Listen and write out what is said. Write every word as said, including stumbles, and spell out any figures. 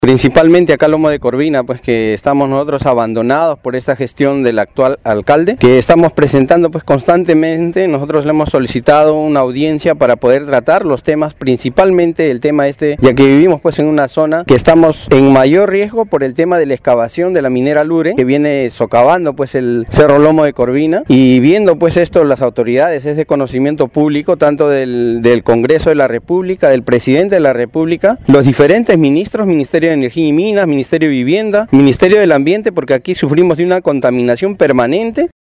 Principalmente acá Lomo de Corvina, pues que estamos nosotros abandonados por esta gestión del actual alcalde, que estamos presentando pues constantemente. Nosotros le hemos solicitado una audiencia para poder tratar los temas, principalmente el tema este, ya que vivimos pues en una zona que estamos en mayor riesgo por el tema de la excavación de la minera Lure, que viene socavando pues el Cerro Lomo de Corvina, y viendo pues esto las autoridades, es de conocimiento público, tanto del, del Congreso de la República, del Presidente de la República, los diferentes ministros, Ministerio de Energía y Minas, Ministerio de Vivienda, Ministerio del Ambiente, porque aquí sufrimos de una contaminación permanente.